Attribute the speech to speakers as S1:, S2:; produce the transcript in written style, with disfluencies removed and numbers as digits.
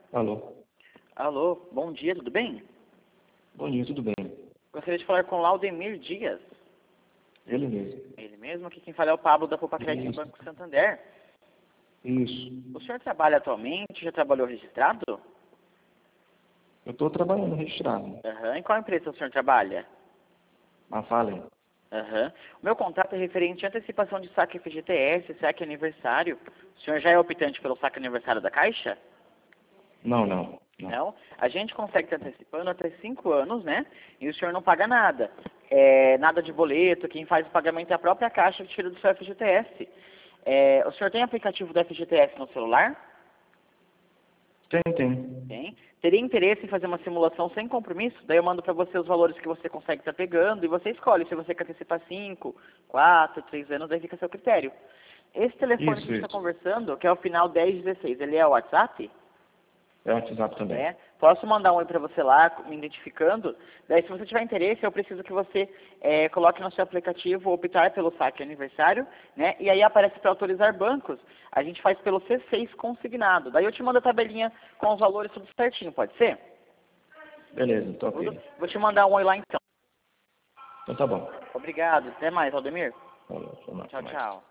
S1: Alô?
S2: Alô, bom dia, tudo bem?
S1: Bom dia, tudo bem?
S2: Gostaria de falar com Laudemir Dias.
S1: Ele mesmo.
S2: Ele mesmo, aqui quem fala é o Pablo da Poupa Crédito do
S1: Isso.
S2: Banco Santander.
S1: Isso.
S2: O senhor trabalha atualmente? Já trabalhou registrado?
S1: Eu estou trabalhando registrado.
S2: Aham. Em qual empresa o senhor trabalha?
S1: Mas falem.
S2: Aham. O meu contato é referente à antecipação de saque FGTS, saque aniversário. O senhor já é optante pelo saque aniversário da Caixa?
S1: Não.
S2: Não. A gente consegue estar antecipando até 5 anos, né? E o senhor não paga nada. Nada de boleto, quem faz o pagamento é a própria Caixa que tira do seu FGTS. O senhor tem aplicativo do FGTS no celular?
S1: Tem.
S2: Tem. Teria interesse em fazer uma simulação sem compromisso? Daí eu mando para você os valores que você consegue estar pegando e você escolhe se você quer antecipar 5, 4, 3 anos, daí fica a seu critério. Esse telefone que a gente está
S1: Isso.
S2: conversando, que é o final 1016, ele é o WhatsApp?
S1: É o WhatsApp também.
S2: Posso mandar um oi para você lá, me identificando. Daí, se você tiver interesse, eu preciso que você coloque no seu aplicativo optar pelo saque aniversário, né? E aí aparece para autorizar bancos. A gente faz pelo C6 consignado. Daí eu te mando a tabelinha com os valores tudo certinho, pode ser?
S1: Beleza, tô ok.
S2: Vou te mandar um oi lá então.
S1: Então tá bom.
S2: Obrigado. Até mais, Aldemir.
S1: Falou, até mais.
S2: Tchau.